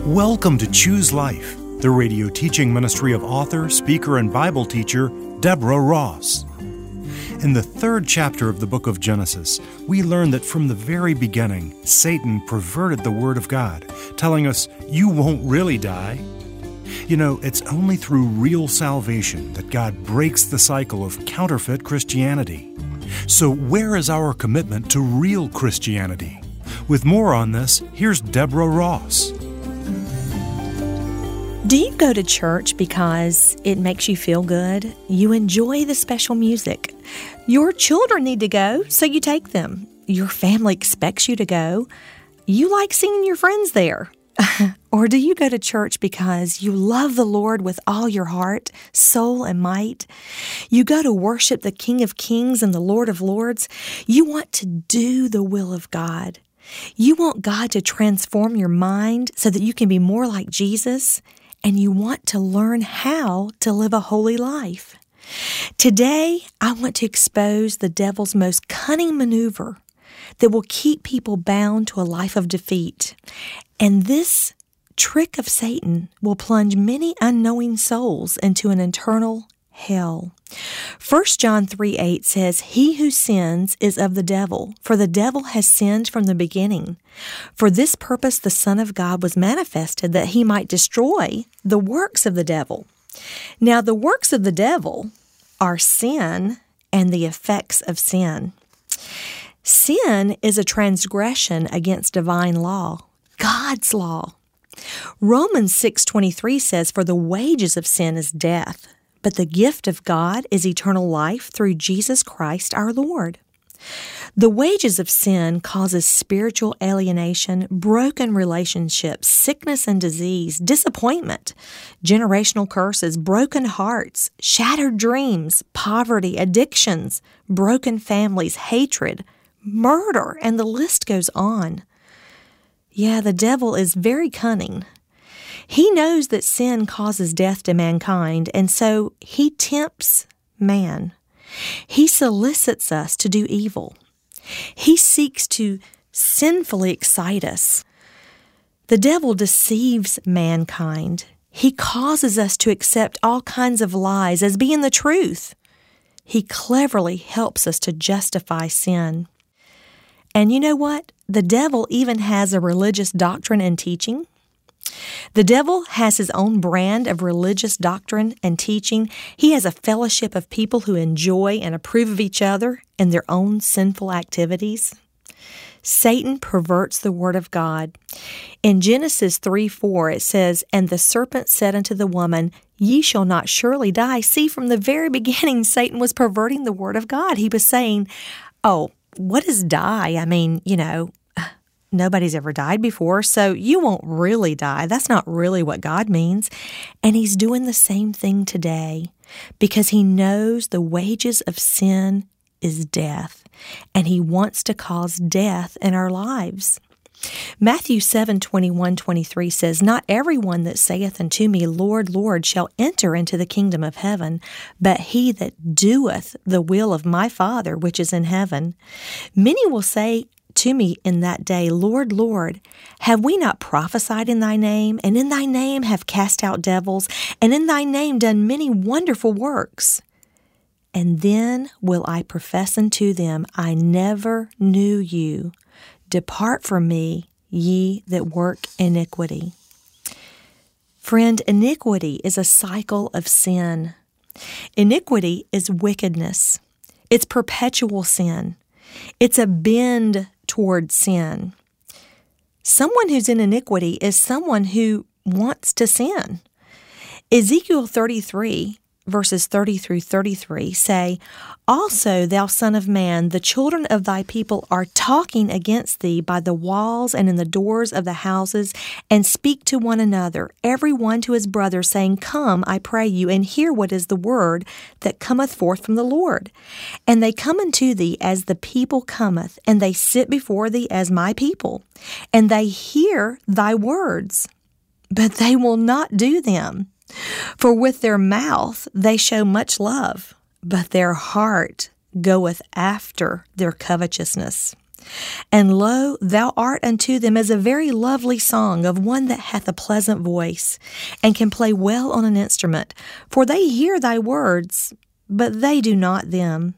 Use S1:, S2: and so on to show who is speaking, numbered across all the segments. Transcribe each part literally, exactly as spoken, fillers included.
S1: Welcome to Choose Life, the radio teaching ministry of author, speaker, and Bible teacher Deborah Ross. In the third chapter of the book of Genesis, we learn that from the very beginning, Satan perverted the Word of God, telling us, you won't really die. You know, it's only through real salvation that God breaks the cycle of counterfeit Christianity. So where is our commitment to real Christianity? With more on this, here's Deborah Ross.
S2: Do you go to church because it makes you feel good? You enjoy the special music. Your children need to go, so you take them. Your family expects you to go. You like seeing your friends there. Or do you go to church because you love the Lord with all your heart, soul, and might? You go to worship the King of Kings and the Lord of Lords. You want to do the will of God. You want God to transform your mind so that you can be more like Jesus. And you want to learn how to live a holy life. Today, I want to expose the devil's most cunning maneuver that will keep people bound to a life of defeat. And this trick of Satan will plunge many unknowing souls into an eternal hell. First John three eight says, "He who sins is of the devil, for the devil has sinned from the beginning. For this purpose the Son of God was manifested, that he might destroy the works of the devil." Now, the works of the devil are sin and the effects of sin. Sin is a transgression against divine law, God's law. Romans six twenty-three says, "For the wages of sin is death, but the gift of God is eternal life through Jesus Christ our Lord." The wages of sin causes spiritual alienation, broken relationships, sickness and disease, disappointment, generational curses, broken hearts, shattered dreams, poverty, addictions, broken families, hatred, murder, and the list goes on. Yeah, the devil is very cunning. He knows that sin causes death to mankind, and so he tempts man. He solicits us to do evil. He seeks to sinfully excite us. The devil deceives mankind. He causes us to accept all kinds of lies as being the truth. He cleverly helps us to justify sin. And you know what? The devil even has a religious doctrine and teaching. The devil has his own brand of religious doctrine and teaching. He has a fellowship of people who enjoy and approve of each other and their own sinful activities. Satan perverts the word of God. In Genesis three four, it says, "And the serpent said unto the woman, Ye shall not surely die." See, from the very beginning, Satan was perverting the word of God. He was saying, oh, what is die? I mean, you know, nobody's ever died before, so you won't really die. That's not really what God means. And he's doing the same thing today because he knows the wages of sin is death, and he wants to cause death in our lives. Matthew seven twenty-one twenty-three says, "Not everyone that saith unto me, Lord, Lord, shall enter into the kingdom of heaven, but he that doeth the will of my Father which is in heaven. Many will say to me in that day, Lord, Lord, have we not prophesied in thy name, and in thy name have cast out devils, and in thy name done many wonderful works? And then will I profess unto them, I never knew you. Depart from me, ye that work iniquity." Friend, iniquity is a cycle of sin. Iniquity is wickedness. It's perpetual sin. It's a bend toward sin. Someone who's in iniquity is someone who wants to sin. Ezekiel thirty-three, verses thirty through thirty-three say, "Also, thou son of man, the children of thy people are talking against thee by the walls and in the doors of the houses, and speak to one another, every one to his brother, saying, Come, I pray you, and hear what is the word that cometh forth from the Lord. And they come unto thee as the people cometh, and they sit before thee as my people, and they hear thy words, but they will not do them. For with their mouth they show much love, but their heart goeth after their covetousness. And lo, thou art unto them as a very lovely song of one that hath a pleasant voice, and can play well on an instrument. For they hear thy words, but they do not them.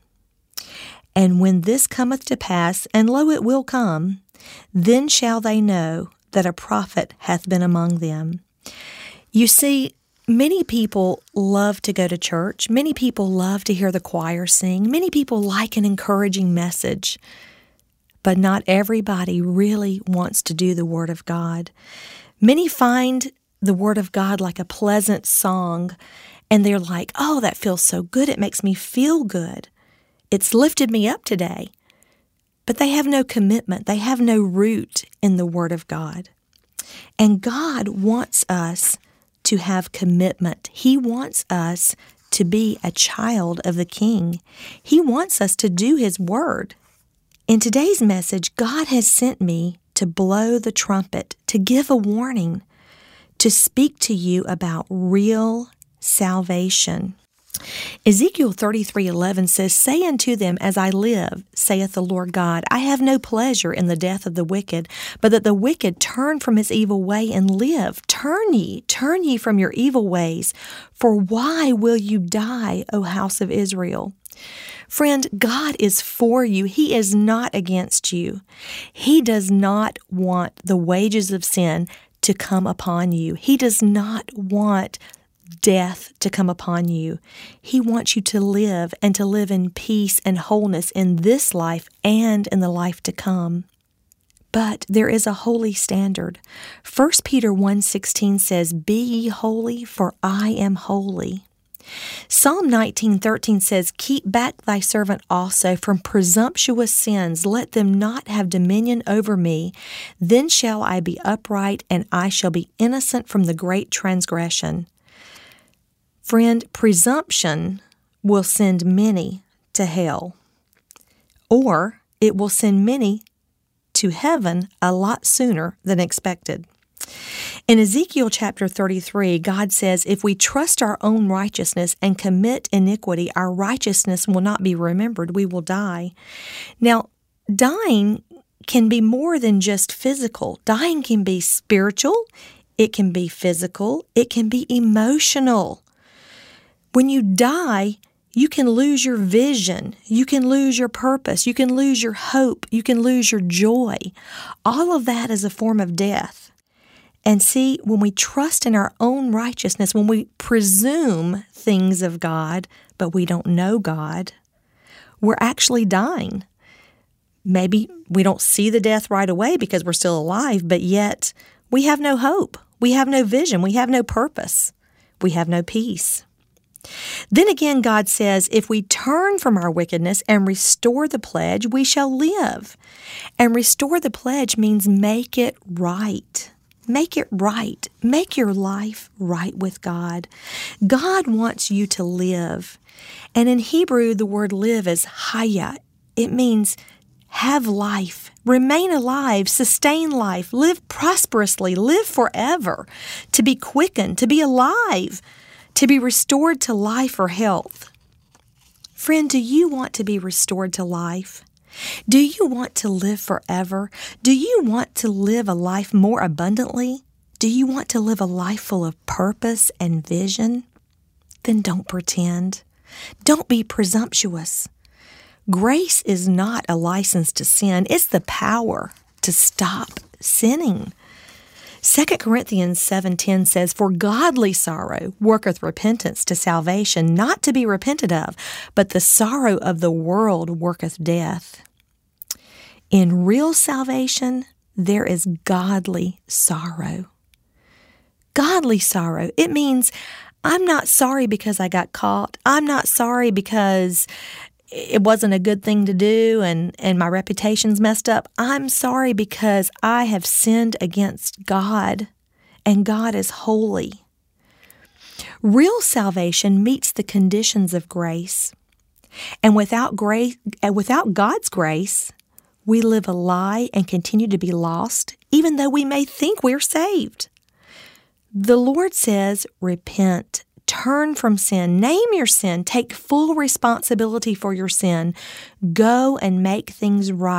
S2: And when this cometh to pass, and lo, it will come, then shall they know that a prophet hath been among them. You see, many people love to go to church. Many people love to hear the choir sing. Many people like an encouraging message. But not everybody really wants to do the Word of God. Many find the Word of God like a pleasant song, and they're like, oh, that feels so good. It makes me feel good. It's lifted me up today. But they have no commitment. They have no root in the Word of God. And God wants us to have commitment. He wants us to be a child of the King. He wants us to do His Word. In today's message, God has sent me to blow the trumpet, to give a warning, to speak to you about real salvation. Ezekiel thirty-three eleven says, Say unto them, As I live, saith the Lord God, I have no pleasure in the death of the wicked, but that the wicked turn from his evil way and live. Turn ye, turn ye from your evil ways, for why will you die, O house of Israel? Friend, God is for you. He is not against you. He does not want the wages of sin to come upon you. He does not want death to come upon you. He wants you to live and to live in peace and wholeness in this life and in the life to come. But there is a holy standard. First Peter one sixteen says, Be ye holy, for I am holy. Psalm nineteen thirteen says, Keep back thy servant also from presumptuous sins. Let them not have dominion over me. Then shall I be upright, and I shall be innocent from the great transgression. Friend, presumption will send many to hell, or it will send many to heaven a lot sooner than expected. In Ezekiel chapter thirty-three, God says, If we trust our own righteousness and commit iniquity, our righteousness will not be remembered. We will die. Now, dying can be more than just physical. Dying can be spiritual. It can be physical. It can be emotional. When you die, you can lose your vision. You can lose your purpose. You can lose your hope. You can lose your joy. All of that is a form of death. And see, when we trust in our own righteousness, when we presume things of God, but we don't know God, we're actually dying. Maybe we don't see the death right away because we're still alive, but yet we have no hope. We have no vision. We have no purpose. We have no peace. Then again, God says, if we turn from our wickedness and restore the pledge, we shall live. And restore the pledge means make it right. Make it right. Make your life right with God. God wants you to live. And in Hebrew, the word live is haya. It means have life, remain alive, sustain life, live prosperously, live forever, to be quickened, to be alive, to be restored to life or health. Friend, do you want to be restored to life? Do you want to live forever? Do you want to live a life more abundantly? Do you want to live a life full of purpose and vision? Then don't pretend. Don't be presumptuous. Grace is not a license to sin. It's the power to stop sinning. Second Corinthians seven ten says, For godly sorrow worketh repentance to salvation, not to be repented of, but the sorrow of the world worketh death. In real salvation, there is godly sorrow. Godly sorrow. It means I'm not sorry because I got caught. I'm not sorry because it wasn't a good thing to do and, and my reputation's messed up. I'm sorry because I have sinned against God, and God is holy. Real salvation meets the conditions of grace. And without grace, without God's grace, we live a lie and continue to be lost, even though we may think we're saved. The Lord says, repent. Turn from sin. Name your sin. Take full responsibility for your sin. Go and make things right.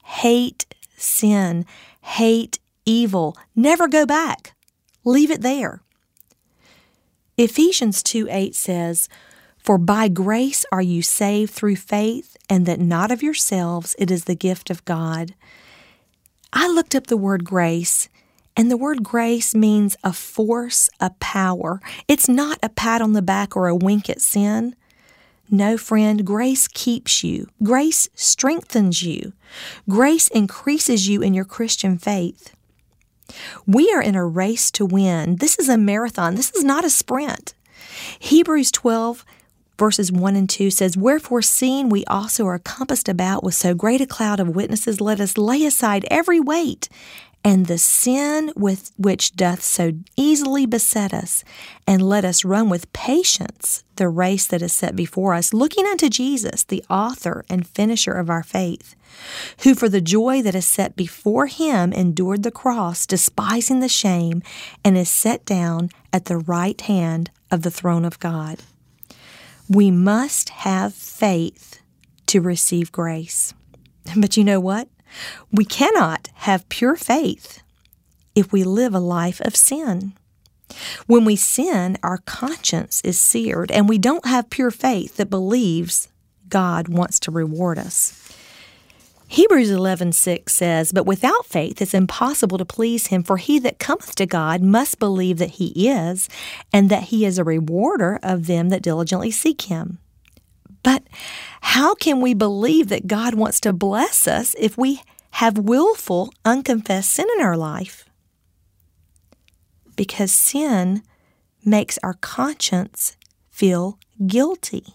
S2: hate sin, hate evil. Never go back. Leave it there. Ephesians two eight says, "For by grace are you saved through faith, and that not of yourselves, it is the gift of God." I looked up the word grace, and the word grace means a force, a power. It's not a pat on the back or a wink at sin. No, friend, grace keeps you. Grace strengthens you. Grace increases you in your Christian faith. We are in a race to win. This is a marathon. This is not a sprint. Hebrews twelve, verses one and two says, "Wherefore, seeing we also are compassed about with so great a cloud of witnesses, let us lay aside every weight and the sin with which doth so easily beset us, and let us run with patience the race that is set before us, looking unto Jesus, the author and finisher of our faith, who for the joy that is set before him endured the cross, despising the shame, and is set down at the right hand of the throne of God." We must have faith to receive grace. But you know what? We cannot have pure faith if we live a life of sin. When we sin, our conscience is seared, and we don't have pure faith that believes God wants to reward us. Hebrews eleven six says, "But without faith it's impossible to please him, for he that cometh to God must believe that he is, and that he is a rewarder of them that diligently seek him." But how can we believe that God wants to bless us if we have willful, unconfessed sin in our life? Because sin makes our conscience feel guilty.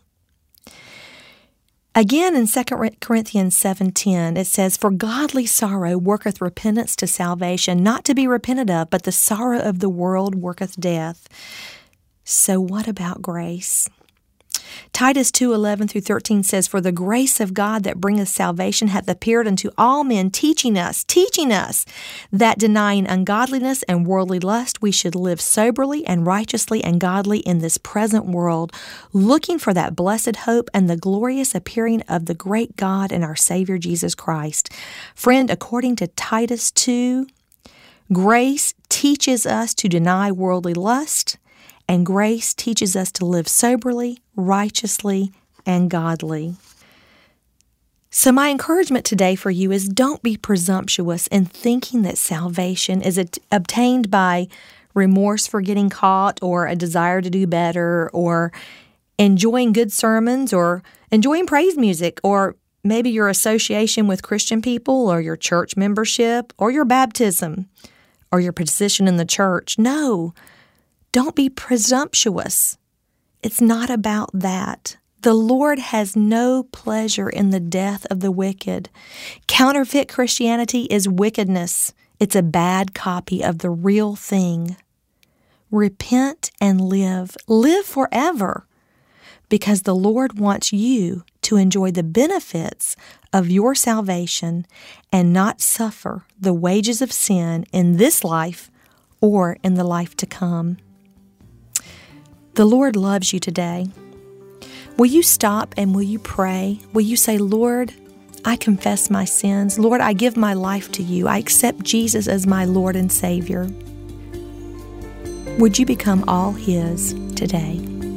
S2: Again, in Second Corinthians seven ten, it says, "For godly sorrow worketh repentance to salvation, not to be repented of, but the sorrow of the world worketh death." So what about grace? Titus two eleven through thirteen says, "For the grace of God that bringeth salvation hath appeared unto all men, teaching us, teaching us, that denying ungodliness and worldly lust, we should live soberly and righteously and godly in this present world, looking for that blessed hope and the glorious appearing of the great God and our Savior Jesus Christ." Friend, according to Titus two, grace teaches us to deny worldly lust, and grace teaches us to live soberly, righteously, and godly. So my encouragement today for you is don't be presumptuous in thinking that salvation is obtained by remorse for getting caught, or a desire to do better, or enjoying good sermons, or enjoying praise music, or maybe your association with Christian people, or your church membership, or your baptism, or your position in the church. No. Don't be presumptuous. It's not about that. The Lord has no pleasure in the death of the wicked. Counterfeit Christianity is wickedness. It's a bad copy of the real thing. Repent and live. Live forever, because the Lord wants you to enjoy the benefits of your salvation and not suffer the wages of sin in this life or in the life to come. The Lord loves you today. Will you stop and will you pray? Will you say, "Lord, I confess my sins. Lord, I give my life to you. I accept Jesus as my Lord and Savior." Would you become all His today?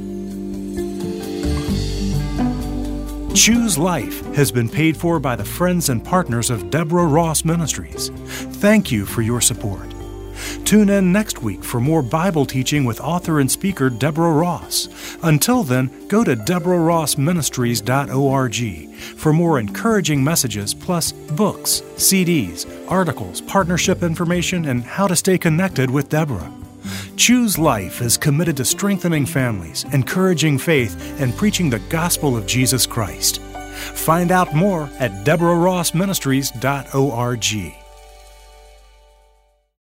S1: Choose Life has been paid for by the friends and partners of Deborah Ross Ministries. Thank you for your support. Tune in next week for more Bible teaching with author and speaker Deborah Ross. Until then, go to deborah ross ministries dot org for more encouraging messages, plus books, C Ds, articles, partnership information, and how to stay connected with Deborah. Choose Life is committed to strengthening families, encouraging faith, and preaching the gospel of Jesus Christ. Find out more at deborah ross ministries dot org.